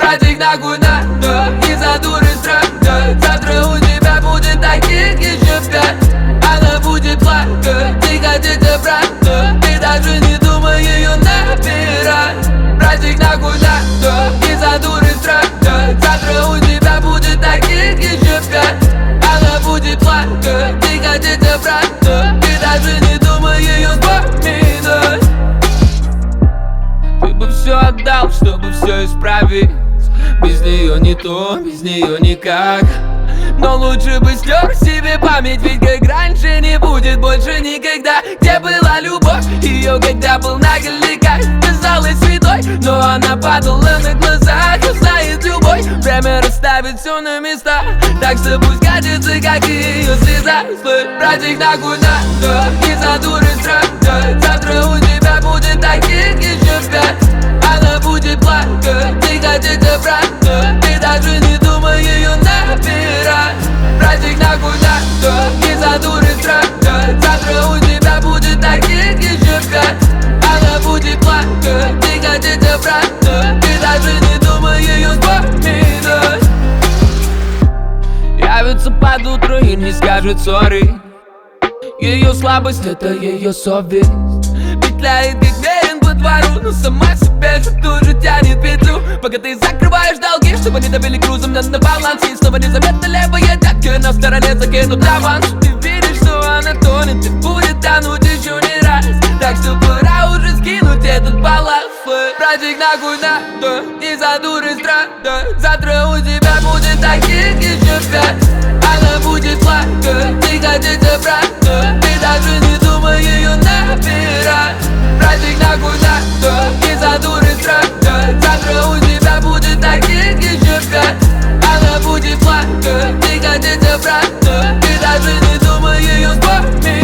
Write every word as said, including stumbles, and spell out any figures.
Брать их нахуй надо, из-за дуры страдать. Завтра у тебя будет таких еще пять. Она будет плакать, тихо, тихо, брата. Ты даже не думай ее набирать. Брать их нахуй надо, из-за дуры страдать. Завтра у тебя будет таких еще пять. Она будет плакать, тихо, тихо, брата. Ты даже не думай ее вспоминать. Ты бы все отдал, чтобы все исправить. Без нее не то, без нее никак. Но лучше бы стер себе память, ведь как раньше не будет больше никогда. Где была любовь, ее когда был наглека. Казалась святой, но она падала на глазах. Узнает любой, время расставит все на места. Так что пусть катится, как и ее слеза. Брать их нахуй надо, из-за дуры страдать. Завтра у тебя будет таких еще пять. Она будет плакать, тихо, тихо, брата. Ты даже не думай ее набирать. Брать их нахуй надо, из-за дуры страдать. Завтра у тебя будет таких еще пять. Она будет плакать, тихо, тихо, брата. Ты даже не думай ее вспоминать. Явится под утро и не скажет сори. Ее слабость — это ее совесть. Петляет как мерин по двору, но сама себе же тоже тянет петлю. Пока ты закрываешь долги, чтобы не давили грузом на, на баланс. И снова незаметно левая детка на стороне закинут аванс. Ты видишь, что она тонет и будет тонуть еще не раз. Так что пора уже скинуть этот балласт. Брать их нахуй надо, из-за дуры страдать. Завтра у тебя будет таких еще пять. Она будет плакать, тихо, тихо, брата. Ты даже не думай ее набирать. Брать их нахуй надо, из-за дуры страдать. Завтра у тебя будет таких еще пять. Она будет плакать, тихо, тихо, брата. Ты даже не думай ее вспоминать.